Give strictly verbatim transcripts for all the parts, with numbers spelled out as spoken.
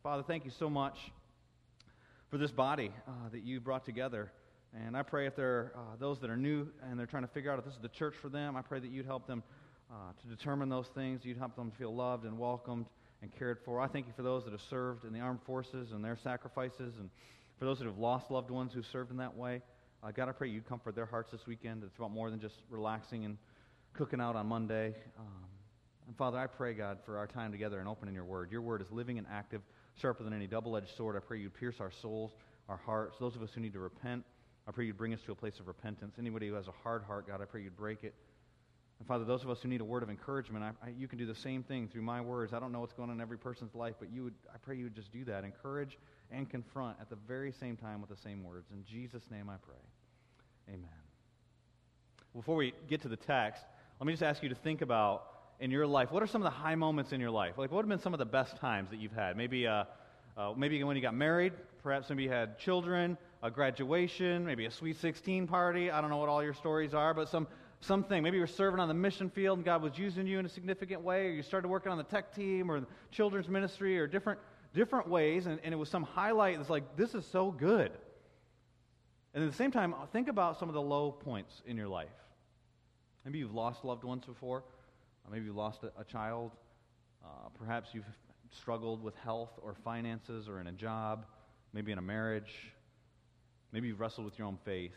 Father, thank you so much for this body uh, that you brought together. And I pray if there are uh, those that are new and they're trying to figure out if this is the church for them, I pray that you'd help them uh, to determine those things. You'd help them to feel loved and welcomed and cared for. I thank you for those that have served in the armed forces and their sacrifices, and for those that have lost loved ones who served in that way. Uh, God, I pray you'd comfort their hearts this weekend. It's about more than just relaxing and cooking out on Monday. Um, and Father, I pray, God, for our time together and opening your word. Your word is living and active, sharper than any double-edged sword. I pray you'd pierce our souls, our hearts. Those of us who need to repent, I pray you'd bring us to a place of repentance. Anybody who has a hard heart, God, I pray you'd break it. And Father, those of us who need a word of encouragement, I, I, you can do the same thing through my words. I don't know what's going on in every person's life, but you would, I pray you would just do that. Encourage and confront at the very same time with the same words. In Jesus' name I pray. Amen. Before we get to the text, let me just ask you to think about in your life, what are some of the high moments in your life? Like, what have been some of the best times that you've had? Maybe uh, uh, maybe when you got married, perhaps maybe you had children, a graduation, maybe a Sweet sixteen party. I don't know what all your stories are, but some something. Maybe you were serving on the mission field and God was using you in a significant way, or you started working on the tech team or the children's ministry, or different different ways, and, and it was some highlight that's like, this is so good. And at the same time, think about some of the low points in your life. Maybe you've lost loved ones before. Maybe you lost a, a child. Uh, perhaps you've struggled with health or finances or in a job, maybe in a marriage. Maybe you've wrestled with your own faith.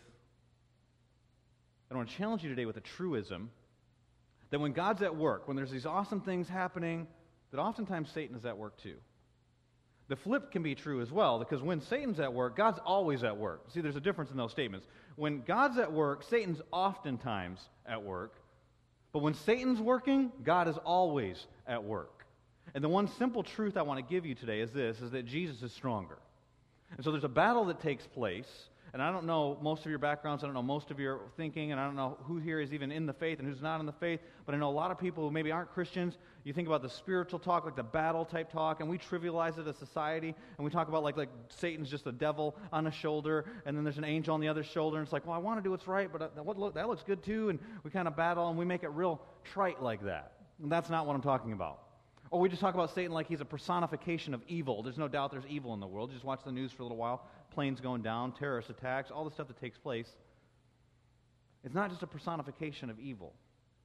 I want to challenge you today with a truism that when God's at work, when there's these awesome things happening, that oftentimes Satan is at work too. The flip can be true as well, because when Satan's at work, God's always at work. See, there's a difference in those statements. When God's at work, Satan's oftentimes at work. But when Satan's working, God is always at work. And the one simple truth I want to give you today is this, is that Jesus is stronger. And so there's a battle that takes place, and I don't know most of your backgrounds, I don't know most of your thinking, and I don't know who here is even in the faith and who's not in the faith, but I know a lot of people who maybe aren't Christians. You think about the spiritual talk, like the battle type talk, and we trivialize it as society, and we talk about like, like Satan's just a devil on a shoulder, and then there's an angel on the other shoulder, and it's like, well, I want to do what's right, but what look, that looks good too, and we kind of battle, and we make it real trite like that. And that's not what I'm talking about. Or we just talk about Satan like he's a personification of evil. There's no doubt there's evil in the world. You just watch the news for a little while. Planes going down, terrorist attacks, all the stuff that takes place. It's not just a personification of evil.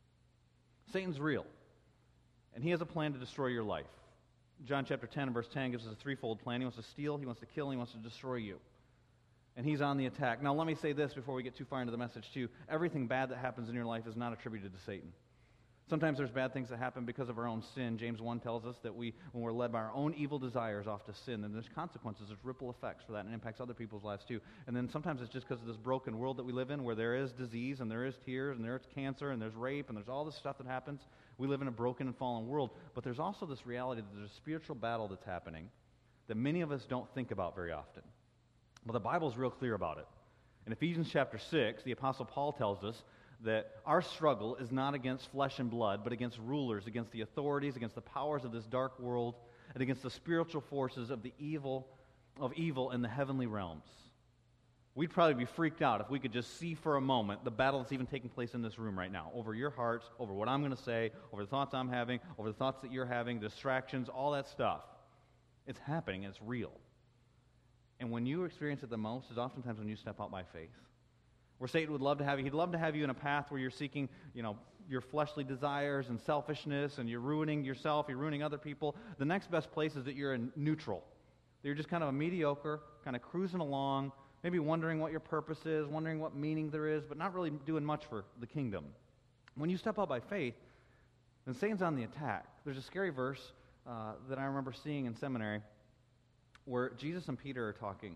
Satan's real. And he has a plan to destroy your life. John chapter ten and verse ten gives us a threefold plan. He wants to steal, he wants to kill, and he wants to destroy you. And he's on the attack. Now let me say this before we get too far into the message too. Everything bad that happens in your life is not attributed to Satan. Sometimes there's bad things that happen because of our own sin. James one tells us that we, when we're led by our own evil desires off to sin, then there's consequences, there's ripple effects for that, and it impacts other people's lives too. And then sometimes it's just because of this broken world that we live in, where there is disease, and there is tears, and there's cancer, and there's rape, and there's all this stuff that happens. We live in a broken and fallen world. But there's also this reality that there's a spiritual battle that's happening that many of us don't think about very often. Well, the Bible's real clear about it. In Ephesians chapter six, the Apostle Paul tells us that our struggle is not against flesh and blood, but against rulers, against the authorities, against the powers of this dark world, and against the spiritual forces of the evil of evil in the heavenly realms. We'd probably be freaked out if we could just see for a moment the battle that's even taking place in this room right now, over your hearts, over what I'm going to say, over the thoughts I'm having, over the thoughts that you're having, distractions, all that stuff. It's happening, and it's real. And when you experience it the most is oftentimes when you step out by faith. Where Satan would love to have you. He'd love to have you in a path where you're seeking, you know, your fleshly desires and selfishness, and you're ruining yourself, you're ruining other people. The next best place is that you're in neutral. That you're just kind of a mediocre, kind of cruising along, maybe wondering what your purpose is, wondering what meaning there is, but not really doing much for the kingdom. When you step out by faith, then Satan's on the attack. There's a scary verse uh, that I remember seeing in seminary where Jesus and Peter are talking.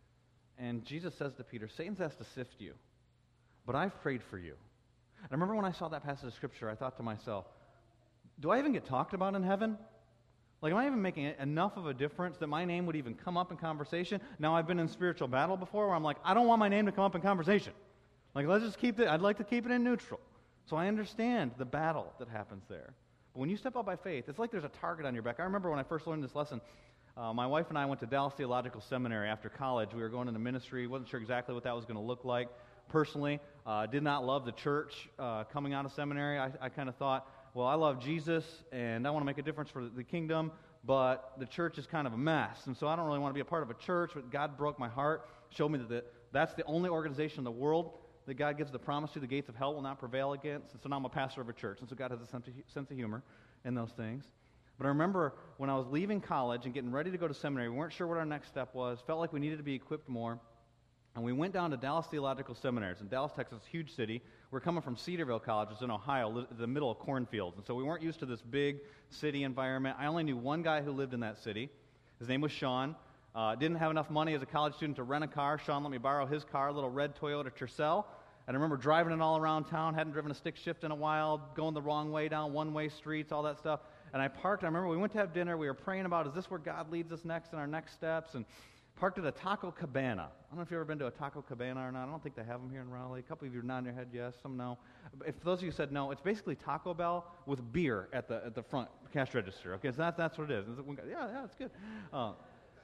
And Jesus says to Peter, Satan's asked to sift you, but I've prayed for you. And I remember when I saw that passage of Scripture, I thought to myself, do I even get talked about in heaven? Like, am I even making enough of a difference that my name would even come up in conversation? Now, I've been in spiritual battle before where I'm like, I don't want my name to come up in conversation. Like, let's just keep it, I'd like to keep it in neutral. So I understand the battle that happens there. But when you step out by faith, it's like there's a target on your back. I remember when I first learned this lesson, Uh, my wife and I went to Dallas Theological Seminary after college. We were going into ministry. Wasn't sure exactly what that was going to look like. Personally, uh, did not love the church uh, coming out of seminary. I, I kind of thought, well, I love Jesus, and I want to make a difference for the kingdom, but the church is kind of a mess, and so I don't really want to be a part of a church, but God broke my heart, showed me that the, that's the only organization in the world that God gives the promise to, the gates of hell will not prevail against, and so now I'm a pastor of a church, and so God has a sense of, sense of humor in those things. But I remember when I was leaving college and getting ready to go to seminary, we weren't sure what our next step was, felt like we needed to be equipped more, and we went down to Dallas Theological Seminaries. In Dallas, Texas, a huge city. We're coming from Cedarville College, it's in Ohio, li- the middle of cornfields. And so we weren't used to this big city environment. I only knew one guy who lived in that city. His name was Sean. Uh, didn't have enough money as a college student to rent a car. Sean let me borrow his car, a little red Toyota Tercel. And I remember driving it all around town, hadn't driven a stick shift in a while, going the wrong way down one-way streets, all that stuff. And I parked. I remember we went to have dinner. We were praying about, is this where God leads us next in our next steps? And parked at a Taco Cabana. I don't know if you've ever been to a Taco Cabana or not. I don't think they have them here in Raleigh. A couple of you are nodding your head yes, some no. If those of you said no, it's basically Taco Bell with beer at the at the front cash register. Okay, so that, that's what it is. Yeah, yeah, it's good. Uh,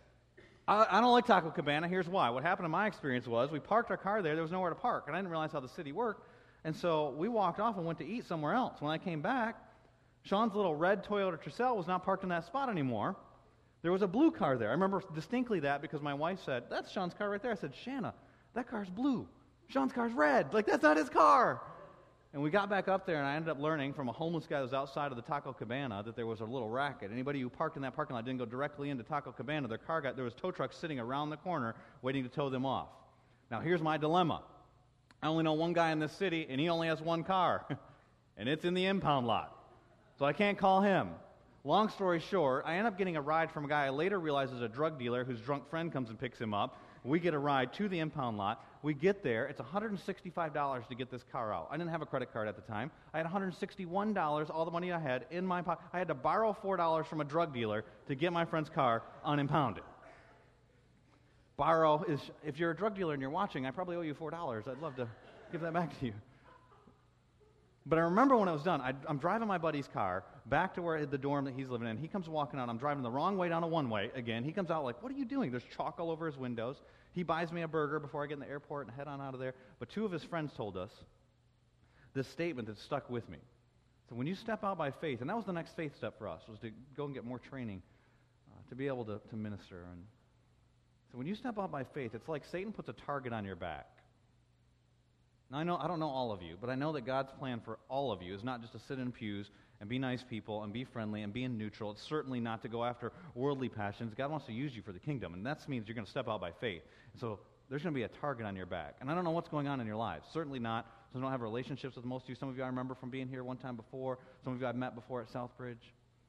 I, I don't like Taco Cabana. Here's why. What happened in my experience was we parked our car there. There was nowhere to park, and I didn't realize how the city worked. And so we walked off and went to eat somewhere else. When I came back, Sean's little red Toyota Tercel was not parked in that spot anymore. There was a blue car there. I remember distinctly that because my wife said, that's Sean's car right there. I said, Shanna, that car's blue. Sean's car's red. Like, that's not his car. And we got back up there, and I ended up learning from a homeless guy that was outside of the Taco Cabana that there was a little racket. Anybody who parked in that parking lot didn't go directly into Taco Cabana. Their car got, there was tow trucks sitting around the corner waiting to tow them off. Now, here's my dilemma. I only know one guy in this city, and he only has one car, and it's in the impound lot. So I can't call him. Long story short, I end up getting a ride from a guy I later realize is a drug dealer whose drunk friend comes and picks him up. We get a ride to the impound lot. We get there. It's one hundred sixty-five dollars to get this car out. I didn't have a credit card at the time. I had one hundred sixty-one dollars, all the money I had, in my pocket. I had to borrow four dollars from a drug dealer to get my friend's car unimpounded. Borrow is, if you're a drug dealer and you're watching, I probably owe you four dollars. I'd love to give that back to you. But I remember when it was done, I, I'm driving my buddy's car back to where the dorm that he's living in. He comes walking out. I'm driving the wrong way down a one-way again. He comes out like, what are you doing? There's chalk all over his windows. He buys me a burger before I get in the airport and head on out of there. But two of his friends told us this statement that stuck with me. So when you step out by faith, and that was the next faith step for us, was to go and get more training uh, to be able to, to minister. And so when you step out by faith, it's like Satan puts a target on your back. Now, I know I don't know all of you, but I know that God's plan for all of you is not just to sit in pews and be nice people and be friendly and be in neutral. It's certainly not to go after worldly passions. God wants to use you for the kingdom, and that means you're going to step out by faith. And so there's going to be a target on your back. And I don't know what's going on in your lives. Certainly not. Some don't have relationships with most of you. Some of you I remember from being here one time before. Some of you I've met before at Southbridge.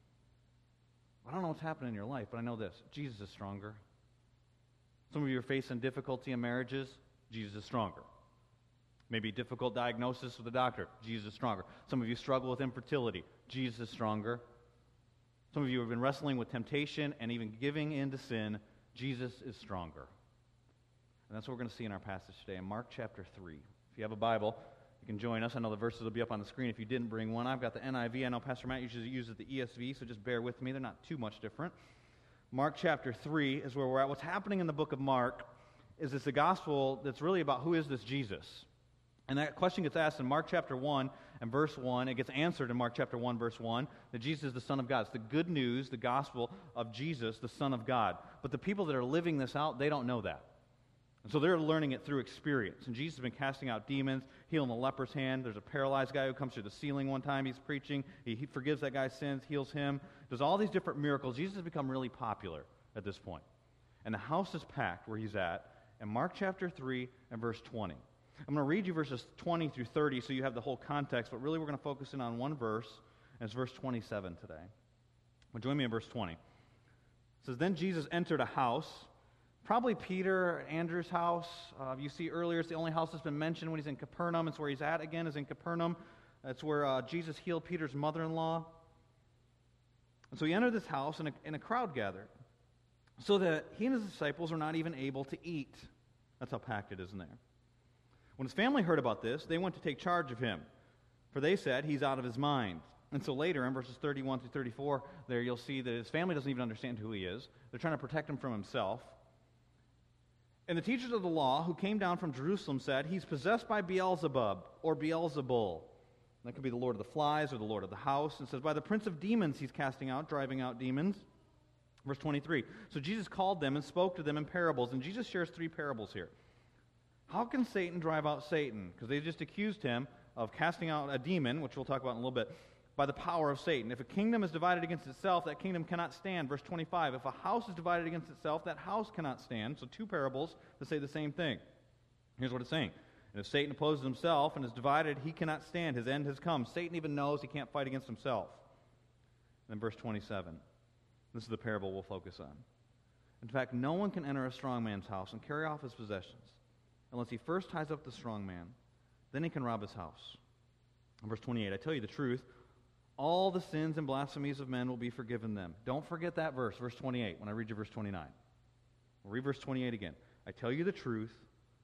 I don't know what's happening in your life, but I know this. Jesus is stronger. Some of you are facing difficulty in marriages. Jesus is stronger. Maybe difficult diagnosis with a doctor. Jesus is stronger. Some of you struggle with infertility. Jesus is stronger. Some of you have been wrestling with temptation and even giving in to sin. Jesus is stronger. And that's what we're going to see in our passage today in Mark chapter three. If you have a Bible, you can join us. I know the verses will be up on the screen if you didn't bring one. I've got the N I V. I know Pastor Matt usually uses the E S V, so just bear with me. They're not too much different. Mark chapter three is where we're at. What's happening in the book of Mark is it's a gospel that's really about who is this Jesus. And that question gets asked in Mark chapter one and verse one. It gets answered in Mark chapter one, verse one, that Jesus is the Son of God. It's the good news, the gospel of Jesus, the Son of God. But the people that are living this out, they don't know that. And so they're learning it through experience. And Jesus has been casting out demons, healing the leper's hand. There's a paralyzed guy who comes through the ceiling one time. He's preaching. He, he forgives that guy's sins, heals him, does all these different miracles. Jesus has become really popular at this point. And the house is packed where he's at in Mark chapter three and verse twenty. I'm going to read you verses twenty through thirty so you have the whole context, but really we're going to focus in on one verse, and it's verse twenty-seven today. Well, join me in verse twenty. It says, Then Jesus entered a house, probably Peter, Andrew's house. Uh, you see earlier, it's the only house that's been mentioned when he's in Capernaum. It's where he's at again, is in Capernaum. That's where uh, Jesus healed Peter's mother-in-law. And so he entered this house, and a, and a crowd gathered, so that he and his disciples were not even able to eat. That's how packed it is in there. When his family heard about this, they went to take charge of him, for they said, he's out of his mind. And so later, in verses thirty-one through thirty-four, there you'll see that his family doesn't even understand who he is. They're trying to protect him from himself. And the teachers of the law who came down from Jerusalem said, he's possessed by Beelzebub, or Beelzebul. That could be the lord of the flies or the lord of the house. And says, by the prince of demons he's casting out, driving out demons. Verse twenty-three, so Jesus called them and spoke to them in parables, and Jesus shares three parables here. How can Satan drive out Satan? Because they just accused him of casting out a demon, which we'll talk about in a little bit, by the power of Satan. If a kingdom is divided against itself, that kingdom cannot stand. Verse twenty-five, if a house is divided against itself, that house cannot stand. So two parables that say the same thing. Here's what it's saying. And if Satan opposes himself and is divided, he cannot stand. His end has come. Satan even knows he can't fight against himself. And then verse twenty-seven. This is the parable we'll focus on. In fact, no one can enter a strong man's house and carry off his possessions unless he first ties up the strong man. Then he can rob his house. And verse twenty-eight, I tell you the truth, all the sins and blasphemies of men will be forgiven them. Don't forget that verse, verse twenty-eight, when I read you verse twenty-nine. We'll read verse twenty-eight again. I tell you the truth,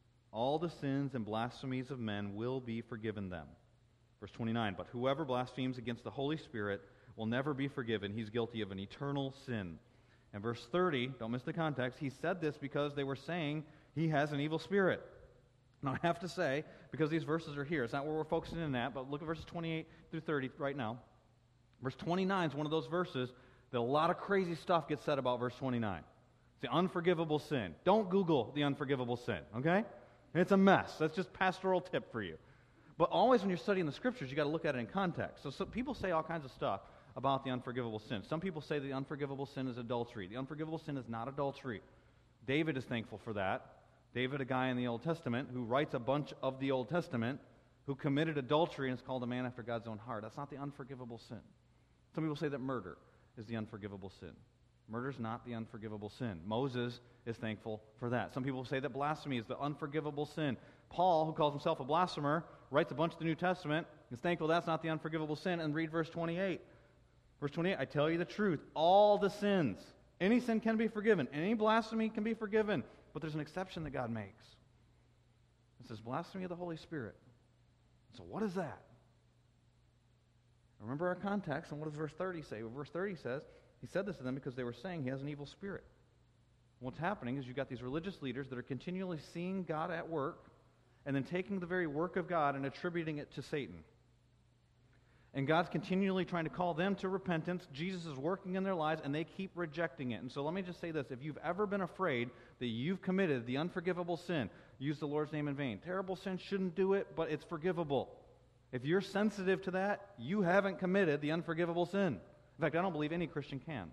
all the sins and blasphemies of men will be forgiven them. Verse twenty-nine, but whoever blasphemes against the Holy Spirit will never be forgiven. He's guilty of an eternal sin. And verse thirty, don't miss the context, he said this because they were saying he has an evil spirit. Now I have to say, because these verses are here, it's not where we're focusing in at, but look at verses twenty-eight through thirty right now. Verse twenty-nine is one of those verses that a lot of crazy stuff gets said about verse twenty-nine. It's the unforgivable sin. Don't Google the unforgivable sin, okay? It's a mess. That's just pastoral tip for you. But always when you're studying the Scriptures, you've got to look at it in context. So, so people say all kinds of stuff about the unforgivable sin. Some people say the unforgivable sin is adultery. The unforgivable sin is not adultery. David is thankful for that. David, a guy in the Old Testament who writes a bunch of the Old Testament, who committed adultery and is called a man after God's own heart. That's not the unforgivable sin. Some people say that murder is the unforgivable sin. Murder is not the unforgivable sin. Moses is thankful for that. Some people say that blasphemy is the unforgivable sin. Paul, who calls himself a blasphemer, writes a bunch of the New Testament, is thankful that's not the unforgivable sin, and read verse twenty-eight. Verse twenty-eight, I tell you the truth, all the sins, any sin can be forgiven, any blasphemy can be forgiven, but there's an exception that God makes. It says blasphemy of the Holy Spirit. So what is that? Remember our context, and what does verse thirty say? Well, verse thirty says, he said this to them because they were saying he has an evil spirit. What's happening is you've got these religious leaders that are continually seeing God at work and then taking the very work of God and attributing it to Satan. And God's continually trying to call them to repentance. Jesus is working in their lives, and they keep rejecting it. And so let me just say this. If you've ever been afraid that you've committed the unforgivable sin, use the Lord's name in vain. Terrible sin shouldn't do it, but it's forgivable. If you're sensitive to that, you haven't committed the unforgivable sin. In fact, I don't believe any Christian can.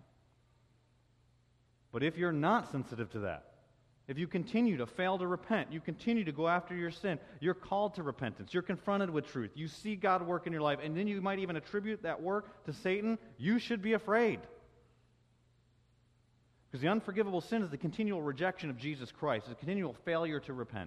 But if you're not sensitive to that, if you continue to fail to repent, you continue to go after your sin, you're called to repentance, you're confronted with truth, you see God work in your life, and then you might even attribute that work to Satan, you should be afraid. Because the unforgivable sin is the continual rejection of Jesus Christ, the continual failure to repent.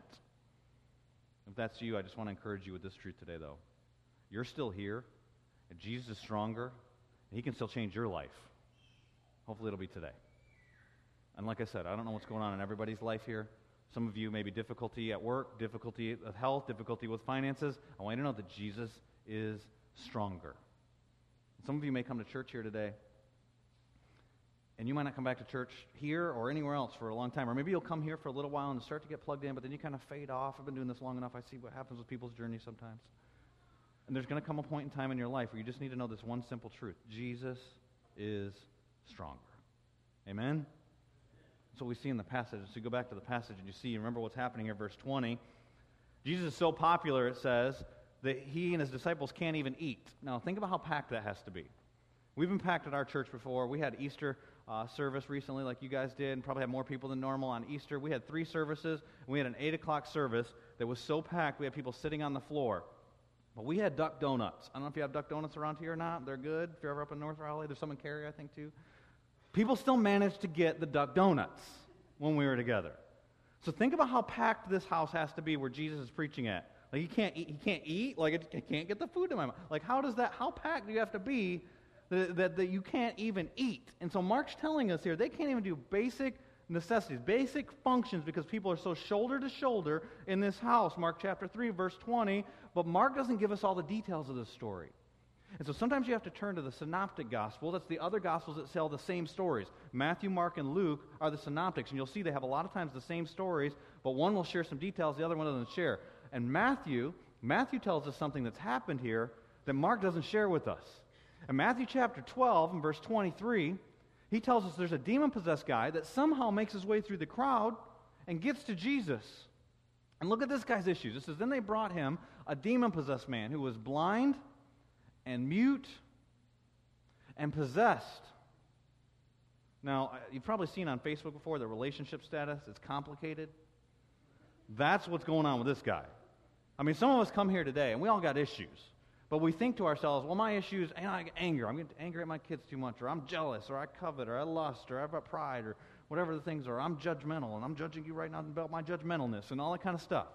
If that's you, I just want to encourage you with this truth today, though. You're still here, and Jesus is stronger, and he can still change your life. Hopefully it'll be today. And like I said, I don't know what's going on in everybody's life here. Some of you may be difficulty at work, difficulty with health, difficulty with finances. I want you to know that Jesus is stronger. Some of you may come to church here today, and you might not come back to church here or anywhere else for a long time. Or maybe you'll come here for a little while and start to get plugged in, but then you kind of fade off. I've been doing this long enough. I see what happens with people's journeys sometimes. And there's going to come a point in time in your life where you just need to know this one simple truth. Jesus is stronger. Amen? That's what we see in the passage. So you go back to the passage and you see, remember what's happening here, verse twenty. Jesus is so popular, it says, that he and his disciples can't even eat. Now, think about how packed that has to be. We've been packed at our church before. We had Easter uh, service recently like you guys did, and probably had more people than normal on Easter. We had three services, and we had an eight o'clock service that was so packed we had people sitting on the floor. But we had duck donuts. I don't know if you have duck donuts around here or not. They're good. If you're ever up in North Raleigh, there's some in Cary, I think, too. People still managed to get the duck donuts when we were together. So think about how packed this house has to be where Jesus is preaching at. Like he can't eat, he can't eat, like it, he can't get the food in my mouth. Like how does that, how packed do you have to be that, that, that you can't even eat? And so Mark's telling us here, they can't even do basic necessities, basic functions because people are so shoulder to shoulder in this house. Mark chapter three, verse twenty. But Mark doesn't give us all the details of this story. And so sometimes you have to turn to the synoptic gospel. That's the other gospels that tell the same stories. Matthew, Mark, and Luke are the synoptics. And you'll see they have a lot of times the same stories, but one will share some details, the other one doesn't share. And Matthew, Matthew tells us something that's happened here that Mark doesn't share with us. In Matthew chapter twelve and verse twenty-three, he tells us there's a demon-possessed guy that somehow makes his way through the crowd and gets to Jesus. And look at this guy's issues. It says, then they brought him a demon-possessed man who was blind and mute and possessed. Now, you've probably seen on Facebook before the relationship status. It's complicated. That's what's going on with this guy. I mean, some of us come here today, and we all got issues. But we think to ourselves, well, my issue is I get anger. I'm getting angry at my kids too much, or I'm jealous, or I covet, or I lust, or I've got pride, or whatever the things are. I'm judgmental, and I'm judging you right now about my judgmentalness and all that kind of stuff.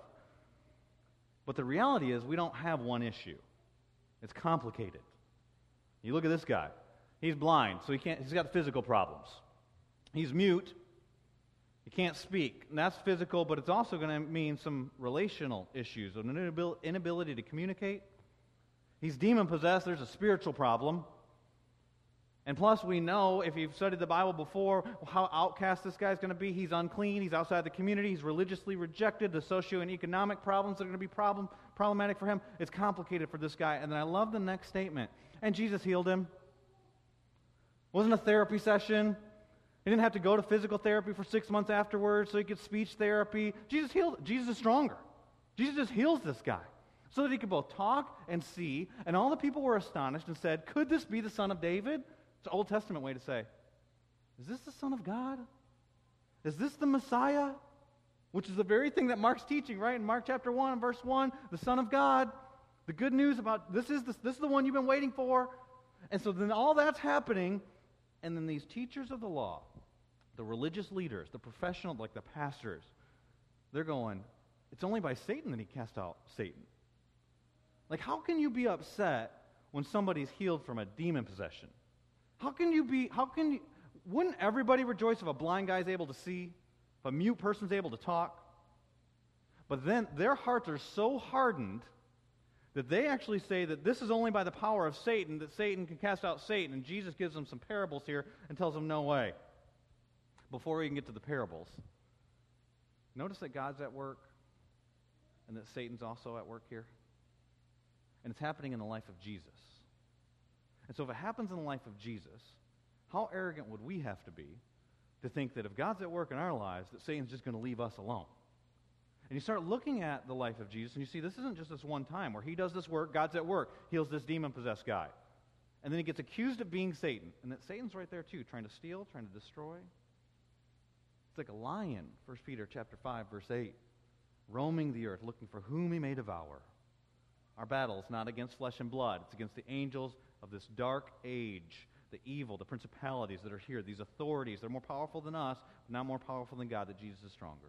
But the reality is we don't have one issue. It's complicated. You look at this guy. He's blind, so he can't, he's got physical problems. He's mute. He can't speak. And that's physical, but it's also going to mean some relational issues, an inability to communicate. He's demon-possessed. There's a spiritual problem. And plus, we know, if you've studied the Bible before, how outcast this guy's going to be. He's unclean. He's outside the community. He's religiously rejected. The socio and economic problems that are going to be problem, problematic for him. It's complicated for this guy. And then I love the next statement. And Jesus healed him. It wasn't a therapy session. He didn't have to go to physical therapy for six months afterwards so he could speech therapy. Jesus healed. Jesus is stronger. Jesus just heals this guy so that he could both talk and see. And all the people were astonished and said, could this be the Son of David? It's an Old Testament way to say, is this the Son of God? Is this the Messiah? Which is the very thing that Mark's teaching, right? In Mark chapter one, verse one, the Son of God. The good news about this is the, this is the one you've been waiting for. And so then all that's happening, and then these teachers of the law, the religious leaders, the professional, like the pastors, they're going, it's only by Satan that he cast out Satan. Like, how can you be upset when somebody's healed from a demon possession? How can you be, how can you, wouldn't everybody rejoice if a blind guy's able to see, if a mute person's able to talk? But then their hearts are so hardened that they actually say that this is only by the power of Satan that Satan can cast out Satan. And Jesus gives them some parables here and tells them, no way. Before we can get to the parables, notice that God's at work and that Satan's also at work here. And it's happening in the life of Jesus. And so if it happens in the life of Jesus, how arrogant would we have to be to think that if God's at work in our lives, that Satan's just going to leave us alone? And you start looking at the life of Jesus, and you see this isn't just this one time where he does this work, God's at work, heals this demon-possessed guy. And then he gets accused of being Satan. And that Satan's right there too, trying to steal, trying to destroy. It's like a lion, First Peter chapter five, verse eight, roaming the earth, looking for whom he may devour. Our battle is not against flesh and blood. It's against the angels of this dark age, the evil, the principalities that are here, these authorities. They're more powerful than us, but not more powerful than God, that Jesus is stronger.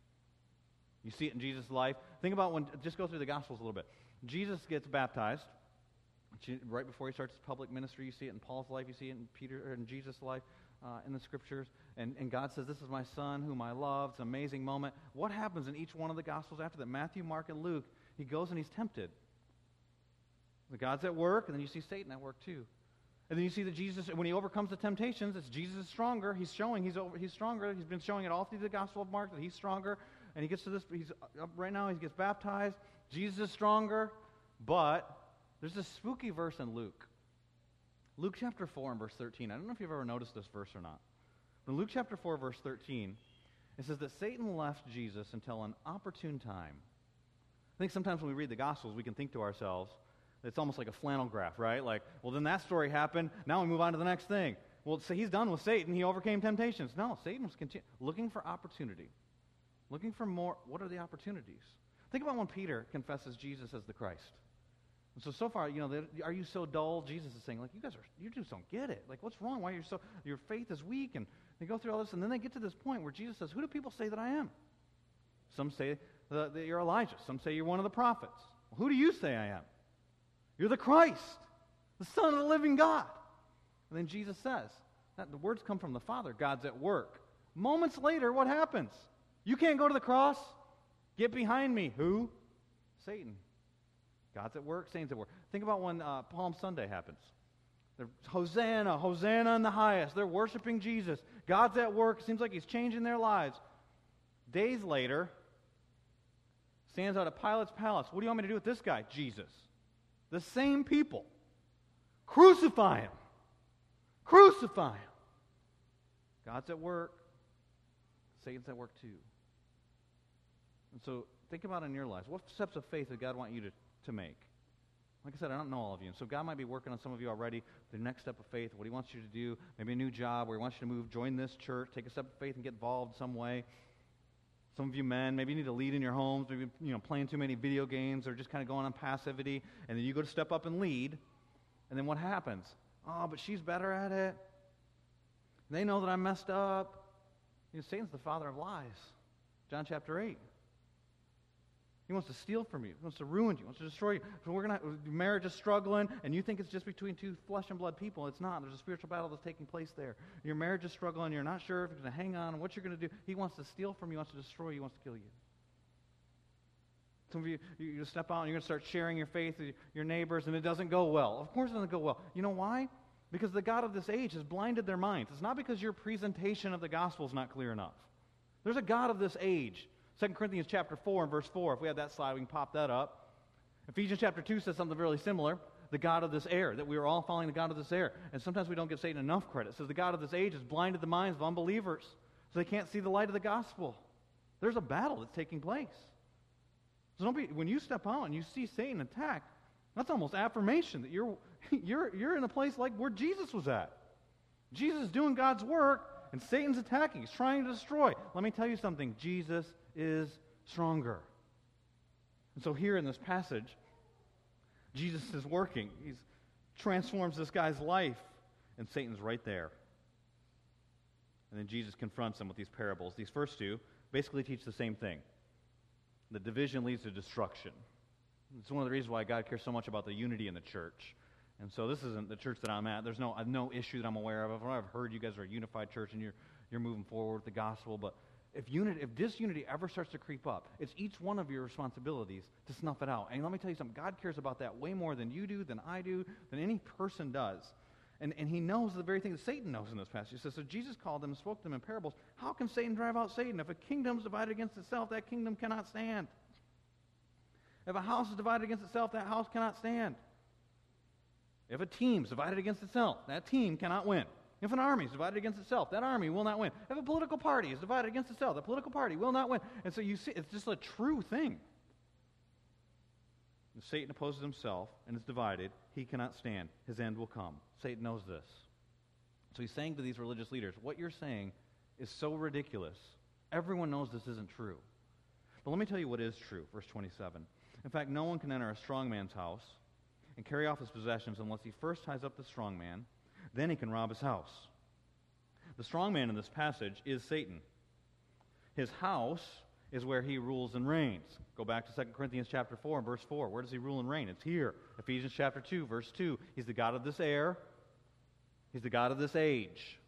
You see it in Jesus' life. Think about when, just go through the Gospels a little bit. Jesus gets baptized. Right before he starts his public ministry, you see it in Paul's life, you see it in Peter, or in Jesus' life, uh, in the Scriptures. And, and God says, this is my Son whom I love. It's an amazing moment. What happens in each one of the Gospels after that? Matthew, Mark, and Luke, he goes and he's tempted. The God's at work, and then you see Satan at work too. And then you see that Jesus, when he overcomes the temptations, it's Jesus is stronger. He's showing he's over, he's stronger. He's been showing it all through the Gospel of Mark that he's stronger. And he gets to this, he's up right now, he gets baptized. Jesus is stronger, but there's this spooky verse in Luke. Luke chapter four and verse thirteen. I don't know if you've ever noticed this verse or not. But in Luke chapter four, verse thirteen, it says that Satan left Jesus until an opportune time. I think sometimes when we read the Gospels, we can think to ourselves, it's almost like a flannel graph, right? Like, well, then that story happened. Now we move on to the next thing. Well, so he's done with Satan. He overcame temptations. No, Satan was continu- looking for opportunity. Looking for more. What are the opportunities? Think about when Peter confesses Jesus as the Christ. And so, so far, you know, are you so dull? Jesus is saying, like, you guys are, you just don't get it. Like, what's wrong? Why are you so, your faith is weak. And they go through all this, and then they get to this point where Jesus says, who do people say that I am? Some say that you're Elijah. Some say you're one of the prophets. Well, who do you say I am? You're the Christ, the Son of the living God. And then Jesus says, that the words come from the Father. God's at work. Moments later, what happens? You can't go to the cross. Get behind me. Who? Satan. God's at work. Satan's at work. Think about when uh, Palm Sunday happens. They're, Hosanna, Hosanna in the highest. They're worshiping Jesus. God's at work. It seems like he's changing their lives. Days later, stands out at Pilate's palace. What do you want me to do with this guy? Jesus. The same people. Crucify him. Crucify him. God's at work. Satan's at work too. And so think about in your lives. What steps of faith does God want you to, to make? Like I said, I don't know all of you. And so God might be working on some of you already. The next step of faith, what he wants you to do, maybe a new job, where he wants you to move, join this church, take a step of faith and get involved in some way. Some of you men, maybe you need to lead in your homes, maybe you know playing too many video games or just kind of going on passivity, and then you go to step up and lead, and then what happens? Oh, but she's better at it. They know that I messed up. You know, Satan's the father of lies. John chapter eight. He wants to steal from you. He wants to ruin you. He wants to destroy you. So we're gonna marriage is struggling, and you think it's just between two flesh and blood people. It's not. There's a spiritual battle that's taking place there. Your marriage is struggling. You're not sure if you're going to hang on and what you're going to do. He wants to steal from you. He wants to destroy you. He wants to kill you. Some of you, you, you step out and you're going to start sharing your faith with your neighbors, and it doesn't go well. Of course it doesn't go well. You know why? Because the God of this age has blinded their minds. It's not because your presentation of the gospel is not clear enough. There's a God of this age. Second Corinthians chapter four and verse four, if we have that slide, we can pop that up. Ephesians chapter two says something really similar. The God of this air, that we are all following the God of this air. And sometimes we don't give Satan enough credit. It says the God of this age has blinded the minds of unbelievers, so they can't see the light of the gospel. There's a battle that's taking place. So don't be, when you step out and you see Satan attack, that's almost affirmation that you're, you're, you're in a place like where Jesus was at. Jesus is doing God's work, and Satan's attacking. He's trying to destroy. Let me tell you something. Jesus is stronger. And so here in this passage, Jesus is working. He transforms this guy's life, and Satan's right there. And then Jesus confronts him with these parables. These first two basically teach the same thing. The division leads to destruction. It's one of the reasons why God cares so much about the unity in the church. And so this isn't the church that I'm at. There's no, no issue that I'm aware of. I've heard you guys are a unified church and you're, you're moving forward with the gospel, but If unity, if disunity ever starts to creep up, it's each one of your responsibilities to snuff it out. And let me tell you something, God cares about that way more than you do, than I do, than any person does. And, and he knows the very thing that Satan knows in this passage. He says, so Jesus called them and spoke to them in parables. How can Satan drive out Satan? If a kingdom is divided against itself, that kingdom cannot stand. If a house is divided against itself, that house cannot stand. If a team is divided against itself, that team cannot win. If an army is divided against itself, that army will not win. If a political party is divided against itself, that political party will not win. And so you see, it's just a true thing. If Satan opposes himself and is divided, he cannot stand. His end will come. Satan knows this. So he's saying to these religious leaders, what you're saying is so ridiculous. Everyone knows this isn't true. But let me tell you what is true, verse twenty-seven. In fact, no one can enter a strong man's house and carry off his possessions unless he first ties up the strong man. Then he can rob his house. The strong man in this passage is Satan. His house is where he rules and reigns. Go back to Second Corinthians chapter four and verse four. Where does he rule and reign? It's here. Ephesians chapter two, verse two. He's the God of this air. He's the God of this age.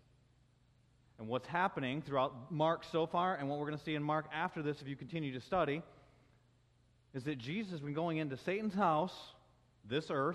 And what's happening throughout Mark so far, and what we're going to see in Mark after this if you continue to study, is that Jesus has been going into Satan's house, this earth.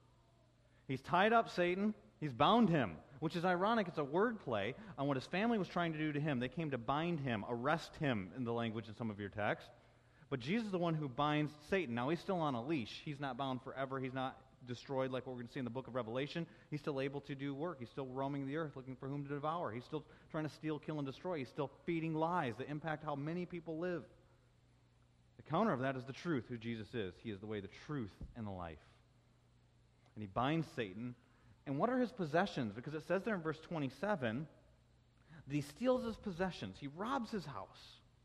He's tied up Satan. He's bound him, which is ironic. It's a word play on what his family was trying to do to him. They came to bind him, arrest him in the language in some of your texts. But Jesus is the one who binds Satan. Now, he's still on a leash. He's not bound forever. He's not destroyed like what we're going to see in the book of Revelation. He's still able to do work. He's still roaming the earth looking for whom to devour. He's still trying to steal, kill, and destroy. He's still feeding lies that impact how many people live. The counter of that is the truth, who Jesus is. He is the way, the truth, and the life. And he binds Satan. And what are his possessions? Because it says there in verse twenty-seven that he steals his possessions. He robs his house.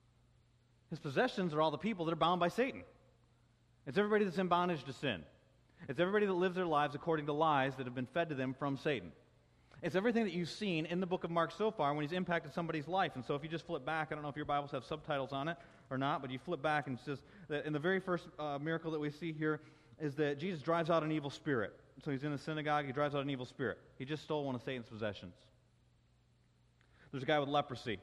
His possessions are all the people that are bound by Satan. It's everybody that's in bondage to sin. It's everybody that lives their lives according to lies that have been fed to them from Satan. It's everything that you've seen in the book of Mark so far when he's impacted somebody's life. And so if you just flip back, I don't know if your Bibles have subtitles on it or not, but you flip back and it says that in the very first uh, miracle that we see here is that Jesus drives out an evil spirit. So he's in the synagogue, he drives out an evil spirit. He just stole one of Satan's possessions. There's a guy with leprosy.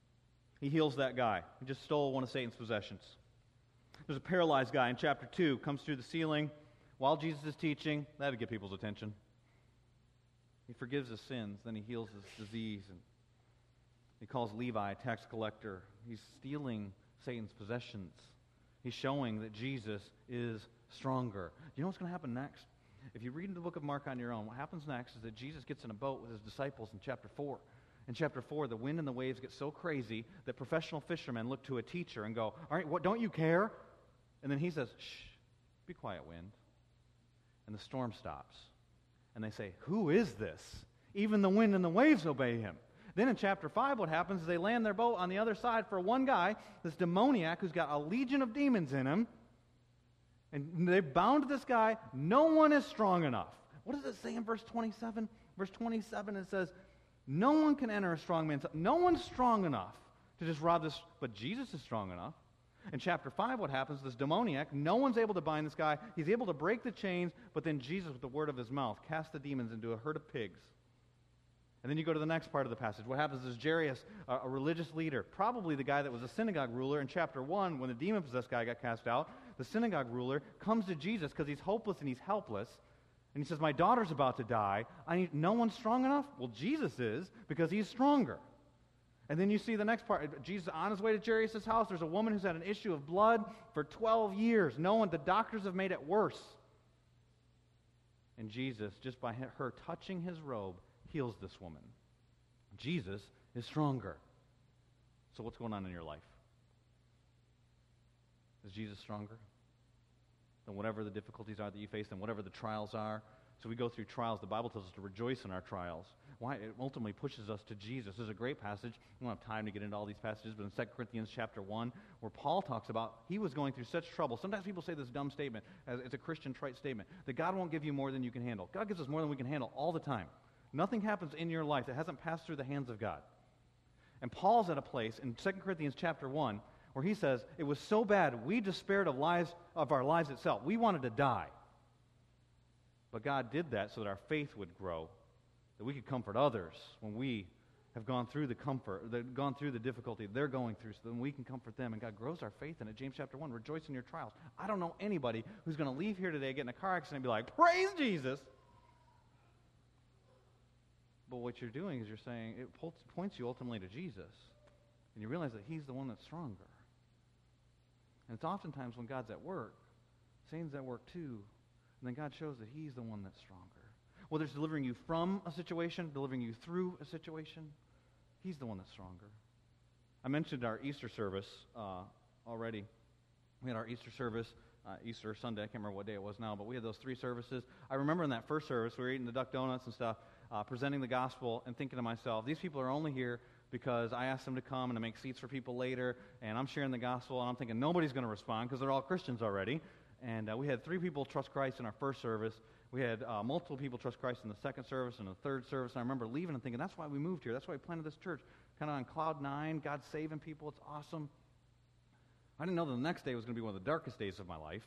He heals that guy. He just stole one of Satan's possessions. There's a paralyzed guy in chapter two, comes through the ceiling while Jesus is teaching. That would get people's attention. He forgives his sins, then he heals his disease. And he calls Levi a tax collector. He's stealing Satan's possessions. He's showing that Jesus is stronger. Do you know what's going to happen next? If you read in the book of Mark on your own, what happens next is that Jesus gets in a boat with his disciples in chapter four. In chapter four, the wind and the waves get so crazy that professional fishermen look to a teacher and go, all right, what, don't you care? And then he says, shh, be quiet, wind. And the storm stops. And they say, who is this? Even the wind and the waves obey him. Then in chapter five, what happens is they land their boat on the other side for one guy, this demoniac who's got a legion of demons in him. And they bound this guy. No one is strong enough. What does it say in verse twenty-seven? Verse twenty-seven, it says, no one can enter a strong man's... No one's strong enough to just rob this, but Jesus is strong enough. In chapter five, what happens, this demoniac, no one's able to bind this guy. He's able to break the chains, but then Jesus, with the word of his mouth, casts the demons into a herd of pigs. And then you go to the next part of the passage. What happens is Jairus, a, a religious leader, probably the guy that was a synagogue ruler in chapter one, when the demon-possessed guy got cast out, the synagogue ruler comes to Jesus because he's hopeless and he's helpless. And he says, my daughter's about to die. I need, no one's strong enough? Well, Jesus is, because he's stronger. And then you see the next part. Jesus on his way to Jairus' house. There's a woman who's had an issue of blood for twelve years. No one, the doctors have made it worse. And Jesus, just by her touching his robe, heals this woman. Jesus is stronger. So what's going on in your life? Is Jesus stronger than whatever the difficulties are that you face, than whatever the trials are? So we go through trials. The Bible tells us to rejoice in our trials. Why? It ultimately pushes us to Jesus. There's a great passage. We don't have time to get into all these passages, but in Second Corinthians chapter one, where Paul talks about he was going through such trouble. Sometimes people say this dumb statement, as it's a Christian trite statement, that God won't give you more than you can handle. God gives us more than we can handle all the time. Nothing happens in your life that hasn't passed through the hands of God. And Paul's at a place in Second Corinthians chapter one where he says, it was so bad we despaired of lives of our lives itself. We wanted to die. But God did that so that our faith would grow, that we could comfort others when we have gone through the comfort, that gone through the difficulty they're going through, so then we can comfort them, and God grows our faith in it. James chapter one, rejoice in your trials. I don't know anybody who's going to leave here today, get in a car accident, and be like, praise Jesus. But what you're doing is you're saying, it points you ultimately to Jesus, and you realize that he's the one that's stronger. And it's oftentimes when God's at work, Satan's at work too, and then God shows that he's the one that's stronger. Whether it's delivering you from a situation, delivering you through a situation, he's the one that's stronger. I mentioned our Easter service uh, already. We had our Easter service, uh, Easter Sunday, I can't remember what day it was now, but we had those three services. I remember in that first service, we were eating the duck donuts and stuff, uh, presenting the gospel and thinking to myself, these people are only here because I asked them to come and to make seats for people later, and I'm sharing the gospel, and I'm thinking nobody's going to respond because they're all Christians already. And uh, we had three people trust Christ in our first service. We had uh, multiple people trust Christ in the second service and the third service. And I remember leaving and thinking, that's why we moved here. That's why we planted this church. Kind of on cloud nine, God's saving people. It's awesome. I didn't know that the next day was going to be one of the darkest days of my life.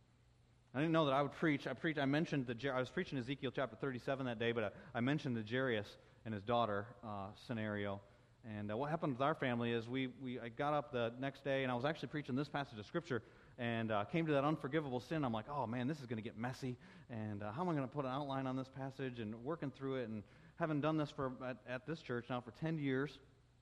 I didn't know that I would preach. I preached. I mentioned the. I was preaching Ezekiel chapter thirty-seven that day, but I, I mentioned the Jairus and his daughter uh, scenario. And uh, what happened with our family is we we I got up the next day, and I was actually preaching this passage of Scripture, and uh, came to that unforgivable sin. I'm like, oh man, this is going to get messy, and uh, how am I going to put an outline on this passage, and working through it, and having done this for at, at this church now for ten years,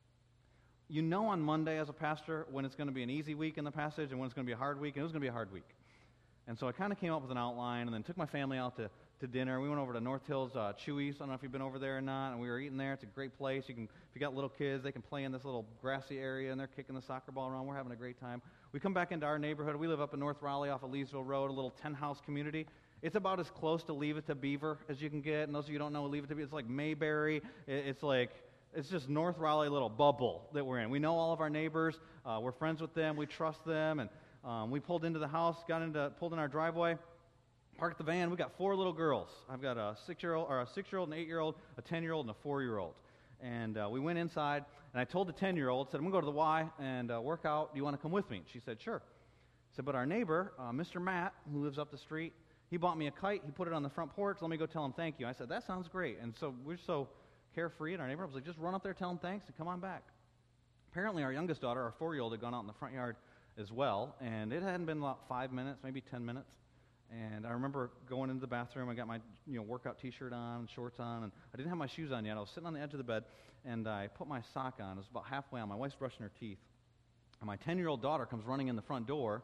you know on Monday as a pastor when it's going to be an easy week in the passage and when it's going to be a hard week, and it was going to be a hard week. And so I kind of came up with an outline, and then took my family out to, to dinner. We went over to North Hills uh, Chewy's. I don't know if you've been over there or not, and we were eating there. It's a great place. You can, if you got little kids, they can play in this little grassy area, and they're kicking the soccer ball around. We're having a great time. We come back into our neighborhood. We live up in North Raleigh off of Leesville Road, a little ten-house community. It's about as close to Leave It to Beaver as you can get. And those of you who don't know what Leave It to Beaver, it's like Mayberry. It's like, it's just North Raleigh little bubble that we're in. We know all of our neighbors. Uh, we're friends with them. We trust them. And um, we pulled into the house, got into, pulled in our driveway, parked the van. We got four little girls. I've got a six-year-old, or a six-year-old, an eight-year-old, a ten-year-old, and a four-year-old. And uh, we went inside, and I told the ten-year-old, said, I'm going to go to the Y and uh, work out. Do you want to come with me? And she said, sure. I said, but our neighbor, uh, Mister Matt, who lives up the street, he bought me a kite. He put it on the front porch. Let me go tell him thank you. I said, that sounds great. And so we're so carefree in our neighborhood. I was like, just run up there, tell him thanks, and come on back. Apparently, our youngest daughter, our four-year-old, had gone out in the front yard as well, and it hadn't been about five minutes, maybe ten minutes. And I remember going into the bathroom. I got my you know workout T-shirt on and shorts on, and I didn't have my shoes on yet. I was sitting on the edge of the bed, and I put my sock on. It was about halfway on. My wife's brushing her teeth. And my ten-year-old daughter comes running in the front door,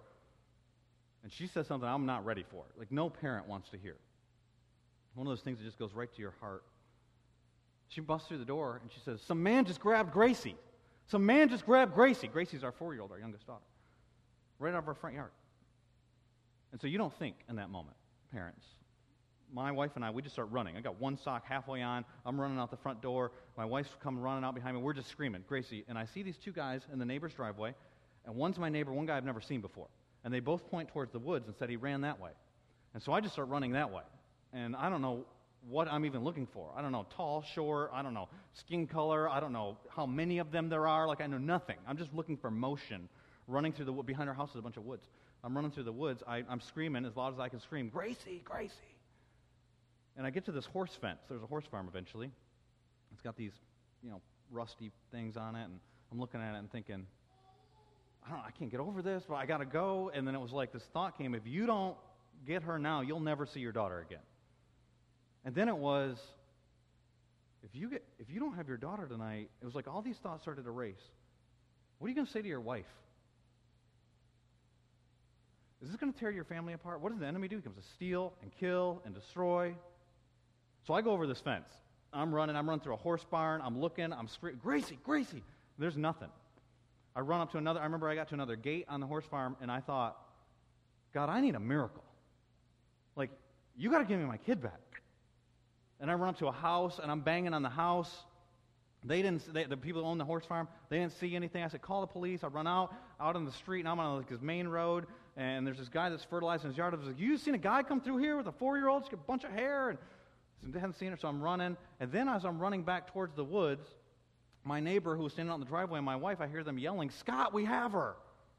and she says something I'm not ready for, like no parent wants to hear. One of those things that just goes right to your heart. She busts through the door, and she says, some man just grabbed Gracie. Some man just grabbed Gracie. Gracie's our four-year-old, our youngest daughter, right out of our front yard. And so you don't think in that moment, parents. My wife and I, we just start running. I got one sock halfway on. I'm running out the front door. My wife's coming running out behind me. We're just screaming, Gracie. And I see these two guys in the neighbor's driveway, and one's my neighbor, one guy I've never seen before. And they both point towards the woods and said he ran that way. And so I just start running that way. And I don't know what I'm even looking for. I don't know, tall, short, I don't know, skin color, I don't know how many of them there are. Like, I know nothing. I'm just looking for motion. Running through the wood. Behind our house is a bunch of woods. I'm running through the woods. I, I'm screaming as loud as I can scream, Gracie, Gracie. And I get to this horse fence. There's a horse farm eventually. It's got these, you know, rusty things on it, and I'm looking at it and thinking, I don't know, I can't get over this, but I got to go. And then it was like this thought came, if you don't get her now, you'll never see your daughter again. And then it was, if you get, if you don't have your daughter tonight, it was like all these thoughts started to race. What are you going to say to your wife? Is this going to tear your family apart? What does the enemy do? He comes to steal and kill and destroy. So I go over this fence. I'm running. I'm running through a horse barn. I'm looking. I'm screaming, Gracie, Gracie. There's nothing. I run up to another. I remember I got to another gate on the horse farm, and I thought, God, I need a miracle. Like, you got to give me my kid back. And I run up to a house, and I'm banging on the house. They didn't. They, the people who own the horse farm, they didn't see anything. I said, call the police. I run out, out on the street, and I'm on like this main road, and there's this guy that's fertilizing his yard. I was like, you seen a guy come through here with a four-year-old? She's got a bunch of hair, and I hadn't seen her, so I'm running. And then as I'm running back towards the woods, my neighbor who was standing out in the driveway and my wife, I hear them yelling, Scott, we have her.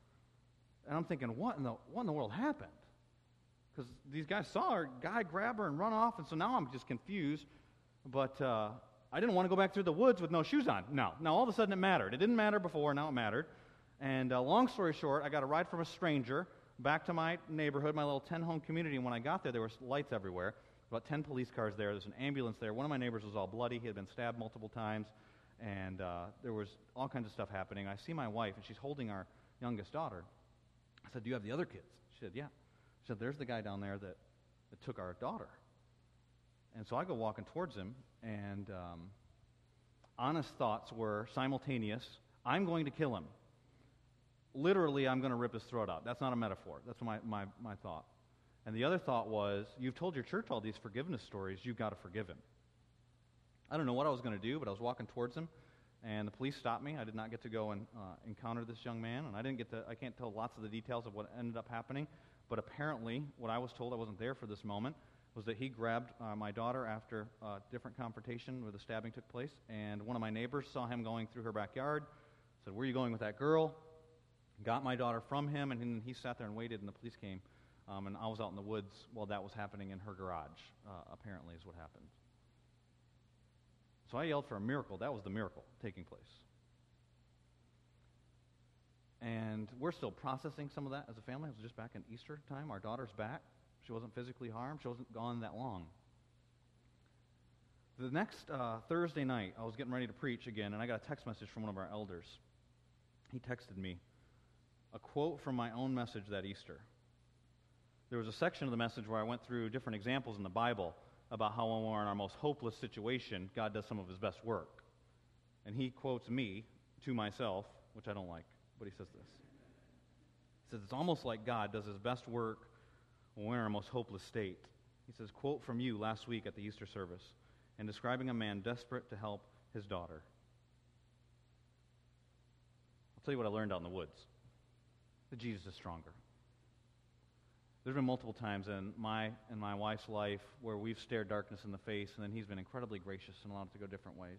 And I'm thinking, what in the what in the world happened? Because these guys saw her, guy grab her and run off, and so now I'm just confused. But uh, I didn't want to go back through the woods with no shoes on. No. Now all of a sudden it mattered. It didn't matter before, now it mattered. And uh, long story short, I got a ride from a stranger back to my neighborhood, my little ten-home community. And when I got there, there were lights everywhere. About ten police cars there. There's an ambulance there. One of my neighbors was all bloody. He had been stabbed multiple times. And uh, there was all kinds of stuff happening. I see my wife, and she's holding our youngest daughter. I said, do you have the other kids? She said, yeah. She said, there's the guy down there that, that took our daughter. And so I go walking towards him, and um, honest thoughts were simultaneous. I'm going to kill him. Literally, I'm going to rip his throat out. That's not a metaphor. That's my, my, my thought. And the other thought was, you've told your church all these forgiveness stories. You've got to forgive him. I don't know what I was going to do, but I was walking towards him, and the police stopped me. I did not get to go and uh, encounter this young man, and I didn't get to, I can't tell lots of the details of what ended up happening, but apparently, what I was told, I wasn't there for this moment, was that he grabbed uh, my daughter after a different confrontation where the stabbing took place, and one of my neighbors saw him going through her backyard, said, where are you going with that girl? Got my daughter from him, and then he sat there and waited, and the police came, um, and I was out in the woods while that was happening in her garage, uh, apparently is what happened. So I yelled for a miracle. That was the miracle taking place. And we're still processing some of that as a family. It was just back in Easter time. Our daughter's back. She wasn't physically harmed. She wasn't gone that long. The next uh, Thursday night, I was getting ready to preach again, and I got a text message from one of our elders. He texted me a quote from my own message that Easter. There was a section of the message where I went through different examples in the Bible about how when we're in our most hopeless situation, God does some of his best work. And he quotes me to myself, which I don't like, but he says this. He says, it's almost like God does his best work when we're in our most hopeless state. He says, quote from you last week at the Easter service, in describing a man desperate to help his daughter. I'll tell you what I learned out in the woods. That Jesus is stronger. There's been multiple times in my and my wife's life where we've stared darkness in the face, and then he's been incredibly gracious and allowed it to go different ways.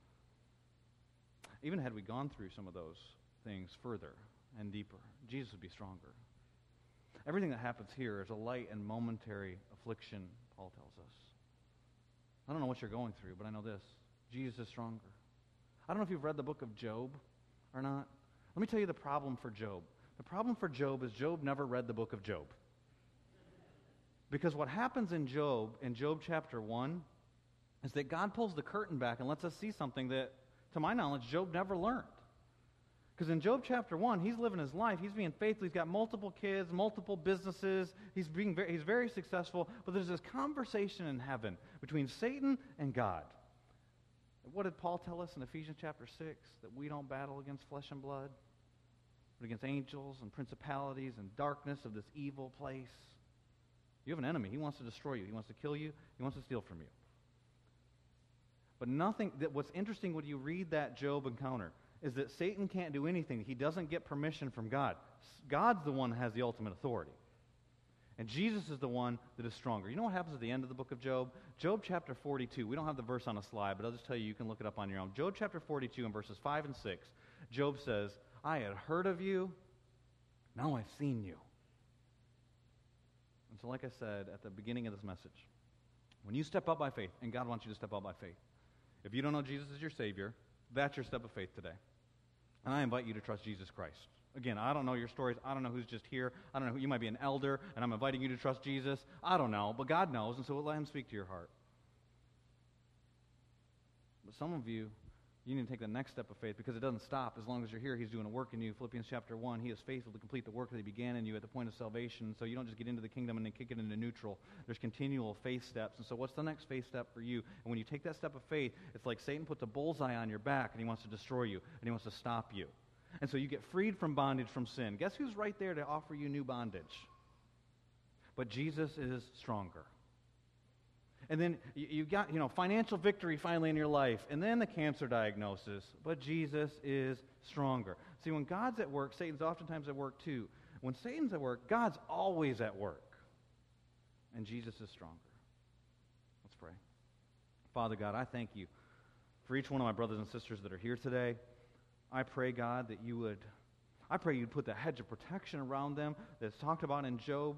Even had we gone through some of those things further and deeper, Jesus would be stronger. Everything that happens here is a light and momentary affliction, Paul tells us. I don't know what you're going through, but I know this. Jesus is stronger. I don't know if you've read the book of Job or not. Let me tell you the problem for Job. The problem for Job is Job never read the book of Job. Because what happens in Job, in Job chapter one, is that God pulls the curtain back and lets us see something that, to my knowledge, Job never learned. Because in Job chapter one, he's living his life. He's being faithful. He's got multiple kids, multiple businesses. He's being very, he's very successful. But there's this conversation in heaven between Satan and God. what did Paul tell us in Ephesians chapter six? That we don't battle against flesh and blood, but against angels and principalities and darkness of this evil place. You have an enemy. He wants to destroy you. He wants to kill you. He wants to steal from you. But nothing, that what's interesting when you read that Job encounter is that Satan can't do anything. He doesn't get permission from God. God's the one that has the ultimate authority. And Jesus is the one that is stronger. You know what happens at the end of the book of Job? Job chapter forty-two. We don't have the verse on a slide, but I'll just tell you, you can look it up on your own. Job chapter forty-two and verses five and six. Job says, I had heard of you, now I've seen you. And so like I said at the beginning of this message, when you step out by faith, and God wants you to step out by faith, if you don't know Jesus as your Savior, that's your step of faith today. And I invite you to trust Jesus Christ. Again, I don't know your stories. I don't know who's just here. I don't know who. You might be an elder, and I'm inviting you to trust Jesus. I don't know, but God knows, and so let Him speak to your heart. But some of you, you need to take the next step of faith because it doesn't stop. As long as you're here, He's doing a work in you. Philippians chapter one, He is faithful to complete the work that He began in you at the point of salvation. So you don't just get into the kingdom and then kick it into neutral. There's continual faith steps. And so what's the next faith step for you? And when you take that step of faith, it's like Satan puts a bullseye on your back and he wants to destroy you and he wants to stop you. And so you get freed from bondage from sin. Guess who's right there to offer you new bondage? But Jesus is stronger. And then you got, you know, financial victory finally in your life, and then the cancer diagnosis. But Jesus is stronger. See, when God's at work, Satan's oftentimes at work too. When Satan's at work, God's always at work. And Jesus is stronger. Let's pray. Father God, I thank you for each one of my brothers and sisters that are here today. I pray, God, that you would, I pray you'd put the hedge of protection around them that's talked about in Job.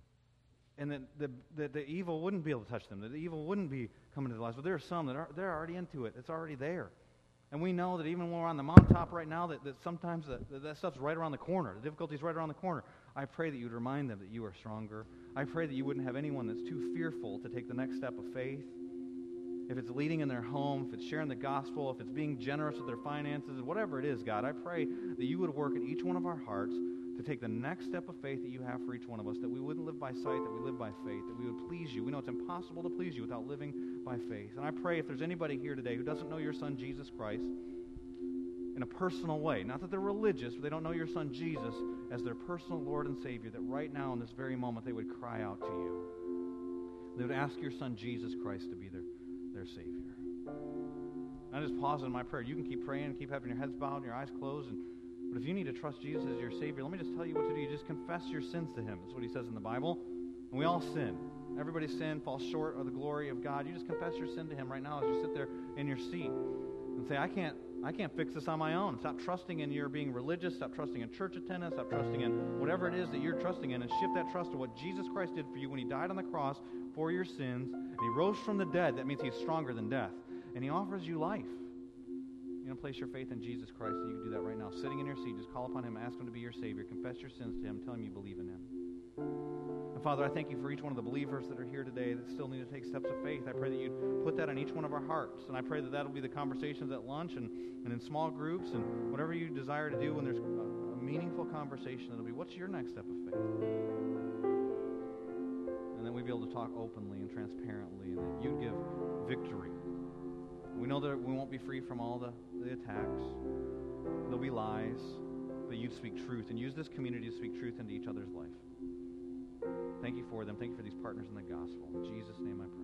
And that the, the, the evil wouldn't be able to touch them. That the evil wouldn't be coming to their lives. But there are some that are they're already into it. It's already there. And we know that even when we're on the mountaintop right now, that, that sometimes that, that stuff's right around the corner. The difficulty's right around the corner. I pray that you'd remind them that you are stronger. I pray that you wouldn't have anyone that's too fearful to take the next step of faith. If it's leading in their home, if it's sharing the gospel, if it's being generous with their finances, whatever it is, God, I pray that you would work in each one of our hearts to take the next step of faith that you have for each one of us, that we wouldn't live by sight, that we live by faith, that we would please you. We know it's impossible to please you without living by faith. And I pray if there's anybody here today who doesn't know your Son, Jesus Christ, in a personal way, not that they're religious, but they don't know your Son, Jesus, as their personal Lord and Savior, that right now in this very moment they would cry out to you. They would ask your Son, Jesus Christ, to be their, their Savior. And I just pause in my prayer. You can keep praying, keep having your heads bowed and your eyes closed, and but if you need to trust Jesus as your Savior, let me just tell you what to do. You just confess your sins to Him. That's what He says in the Bible. And we all sin. Everybody sin, falls short of the glory of God. You just confess your sin to Him right now as you sit there in your seat and say, I can't, I can't fix this on my own. Stop trusting in your being religious. Stop trusting in church attendance. Stop trusting in whatever it is that you're trusting in, and shift that trust to what Jesus Christ did for you when He died on the cross for your sins. And He rose from the dead. That means He's stronger than death. And He offers you life. You know, place your faith in Jesus Christ, and you can do that right now. Sitting in your seat, just call upon Him, ask Him to be your Savior, confess your sins to Him, tell Him you believe in Him. And Father, I thank you for each one of the believers that are here today that still need to take steps of faith. I pray that you'd put that on each one of our hearts, and I pray that that'll be the conversations at lunch and, and in small groups and whatever you desire to do when there's a, a meaningful conversation. It'll be, what's your next step of faith? And then we'd be able to talk openly and transparently, and that you'd give victory. We know that we won't be free from all the, the attacks. There'll be lies, but you'd speak truth and use this community to speak truth into each other's life. Thank you for them. Thank you for these partners in the gospel. In Jesus' name I pray.